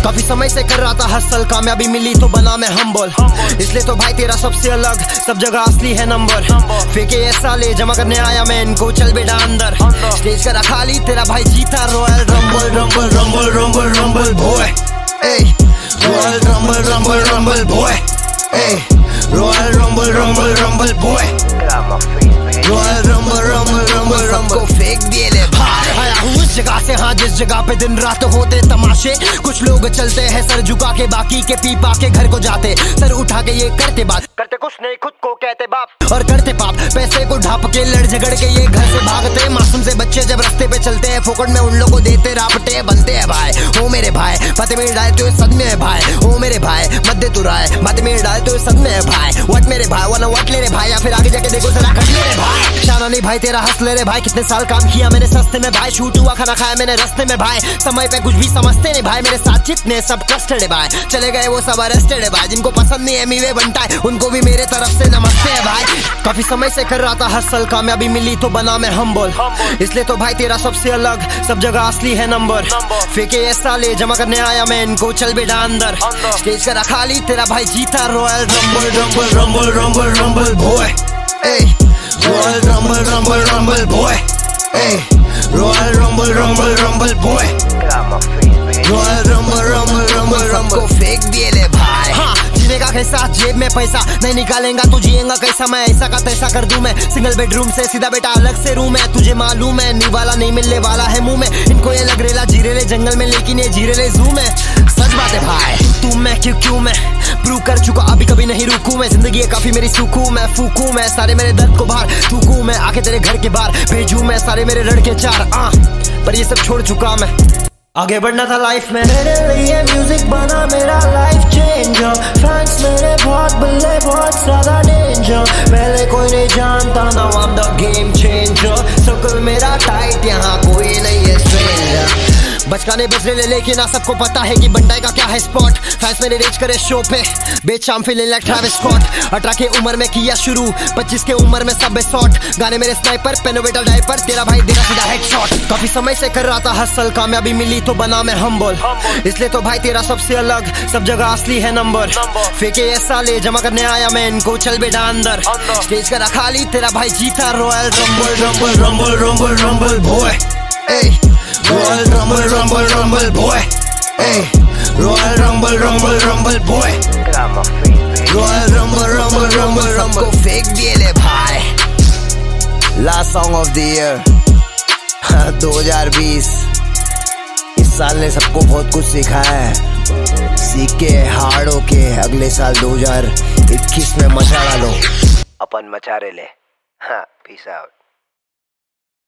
काफी समय से कर रहा था हसल, कामयाबी मिली तो बना मैं हम्बल। इसलिए तो भाई तेरा सबसे अलग, सब जगह असली है नंबर। फेंके ऐसा ले जमा करने आया मैं इनको, चल बेटा अंदर। स्टेज करा खाली तेरा भाई जीता royal rumble rumble rumble rumble rumble boy, royal rumble rumble rumble boy, royal rumble rumble rumble boy, royal rumble rumble rumble rumble को फेंक दिए ले भाई। आया हूँ उस जगह से, हाँ जिस जगह पे दिन रात होते तमाशे। कुछ लोग चलते हैं सर झुका के, बाकी के पी पा के घर को जाते। सर उठा के ये करते बात, करते कुछ नहीं खुद को कहते बाप, और करते पाप। पैसे को ढाप के लड़ झगड़ के ये घर से भागते। मासूम से बच्चे जब रास्ते पे चलते हैं, फोकट में उन लोगों को देते रापटे बनते हैं भाई। ओ मेरे भाई बातें मेरे डाले तो सदमे है भाई, ओ मेरे भाई मत दे तू राय, बातें मेरे डाले तो सदमे है भाई। वट मेरे भाई वरना वट ले रे भाई, या फिर आगे जाके देखो जरा कट ले रे भाई। शाना नहीं भाई तेरा हंस ले रे भाई, कितने साल काम किया मैंने सस्ते में भाई। शूट हुआ खाना खाया मैंने रस्ते में भाई, समय पे कुछ भी समझते नहीं भाई। मेरे साथ जितने सब ट्रस्टेड है भाई, चले गए वो सब अरेस्टेड है भाई। जिनको पसंद नहीं है मीवे बनता है, उनको भी मेरे तरफ से नमस्ते है भाई। काफी समय से कर रहा था हसल, कामयाबी मिली तो बना मैं हम्बल। इसलिए तो भाई तेरा सबसे अलग, सब जगह असली है नंबर। फेंके ऐसा ले जमा करने आया मैं इनको, चल बेटा अंदर। स्टेज करा खाली तेरा भाई जीता royal rumble rumble rumble rumble rumble boy, royal rumble rumble rumble boy, royal rumble rumble rumble boy, royal rumble rumble rumble rumble को फेंक दिए ले भाई। हाँ जीनेगा कैसा, जेब में पैसा नहीं निकालेगा तो जिएगा कैसा। मैं ऐसा का तैसा कर दूं मैं, सिंगल बेडरूम से सीधा बेटा अलग से रूम है। तुझे मालूम है नी वाला नहीं मिलने वाला है मुंह में। इनको ये लग रेला जीरेले जंगल में, लेकिन ये जीरेले जू में। सच बात है भाई तू मैं क्यों मैं प्रूव कर चुका, अभी कभी नहीं रुकू मैं। जिंदगी है काफी मेरी सुकू मैं, फूकू मैं सारे मेरे दर्द को बाहर थूकू मैं। आके तेरे घर के बाहर भेजू मैं सारे मेरे लड़के चार, पर ये सब छोड़ चुका मैं, आगे बढ़ना था लाइफ में। मेरे लिए म्यूजिक बना मेरा लाइफ चेंजर। फैंस मेरे बहुत बल्ले बहुत ज्यादा डेंजर। पहले कोई नहीं जानता ना, I'm the game changer। Circle मेरा टाइट, यहाँ कोई नहीं है स्ट्रेंजर। बचकाने बजरे ले लेकिन सबको पता है कि बंटाई का क्या है स्पॉट। फैंस मेरे रेज करे शो पे, बेचाम फीलिंग लाइक ट्रैविस स्कॉट। 18 के उम्र में किया शुरू, 25 के उम्र में सब शॉट। गाने मेरे स्नाइपर पेनोवेटर डाइपर, तेरा भाई देगा सीधा हेडशॉट। काफी समय से कर रहा था हसल, कामयाबी मिली तो बना मैं हम्बल। इसलिए तो भाई तेरा सबसे अलग, सब जगह असली है नंबर। फेंके ऐसा ले जमा करने आया मैं इनको, चल बेटा अंदर। स्टेज करा खाली तेरा भाई जीता royal rumble rumble rumble rumble rumble boy, royal rumble rumble rumble boy, royal rumble rumble rumble boy, royal rumble rumble rumble rumble को फेंक दिए ले भाई। Last song of the year 2020। इस साल ने सबको बहुत कुछ सिखाया है, सीख के हार्ड होके अगले साल 2021 में मचा डालो। अपन मचा रहे ले। हाँ पीस आउट।